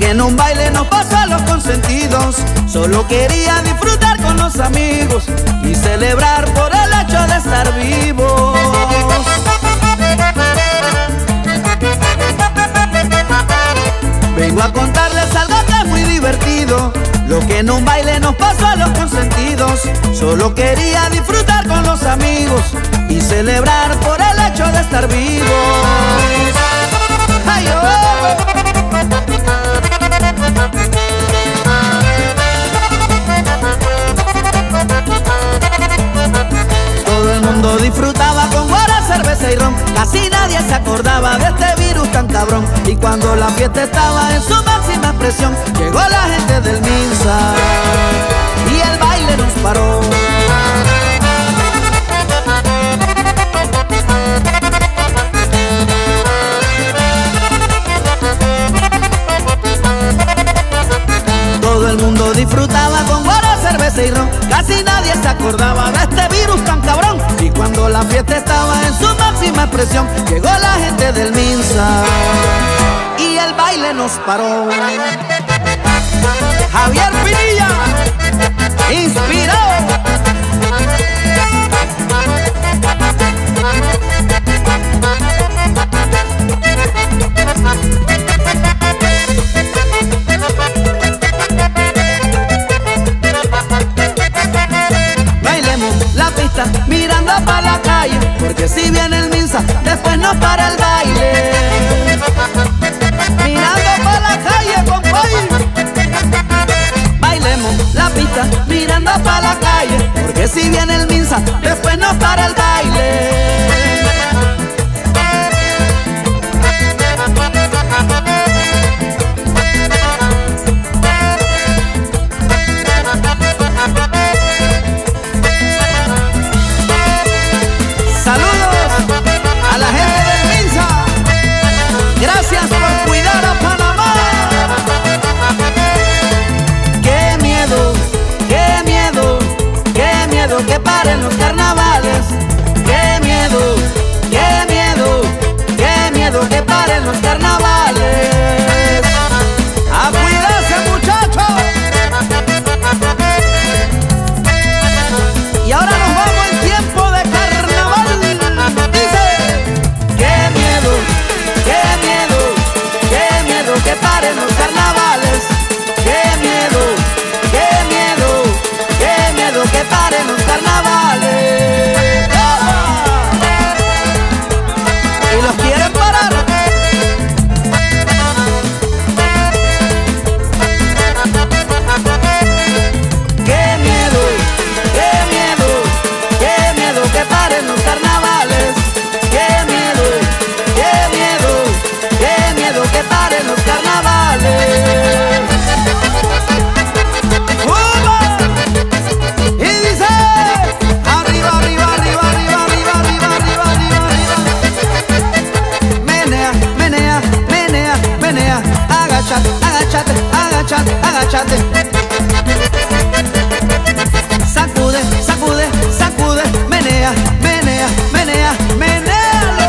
que en un baile nos pasó a los consentidos. Solo quería disfrutar con los amigos y celebrar por el hecho de estar vivos. Vengo a contarles algo que es muy divertido, lo que en un baile nos pasó a los consentidos. Solo quería disfrutar con los amigos y celebrar por el hecho de estar vivos. ¡Ay, oh! Todo el mundo disfrutaba con guara, cerveza y ron. Casi nadie se acordaba de este virus tan cabrón. Y cuando la fiesta estaba en su máxima expresión, llegó la gente del Minsa y el baile nos paró. Todo el mundo disfrutaba con guara, cerveza y ron. Casi nadie se acordaba de este virus tan cabrón. Y cuando la fiesta estaba en su máxima expresión, llegó la gente del Minsa y el baile nos paró. Javier Pinilla, inspirado. Mirando para la calle, porque si viene el Minsa, después no para el baile. Mirando para la calle, compadre. Bailemos la pista, mirando para la calle, porque si viene el Minsa, después no para el baile. Gracias por cuidar a Panamá. Qué miedo, qué miedo, qué miedo que paren los carnavales. Qué miedo, qué miedo, qué miedo que paren los carnavales. A cuidarse, muchachos. Y ahora nos vamos en tiempo de carnaval. Dice, qué miedo, qué miedo, qué miedo que paren los carnavales. Qué miedo, qué miedo, qué miedo que paren los carnavales. Y los quieren parar. Qué miedo, qué miedo, qué miedo que paren los carnavales. Qué miedo, qué miedo, qué miedo que paren los carnavales. ¡Uba! Y dice, arriba, arriba, arriba, arriba, arriba, arriba, arriba, arriba, arriba. Menea, menea, menea, menea. Agáchate, agáchate, agáchate, agáchate. Sacude, sacude, sacude. Menea, menea, menea, menealo.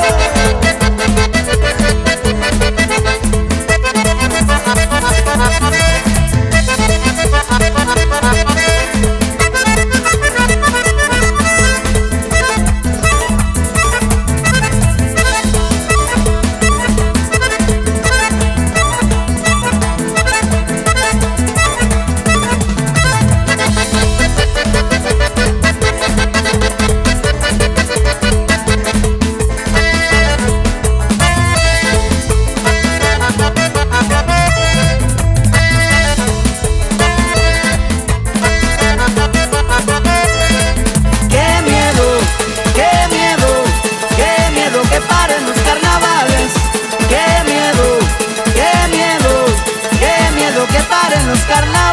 Carnavales.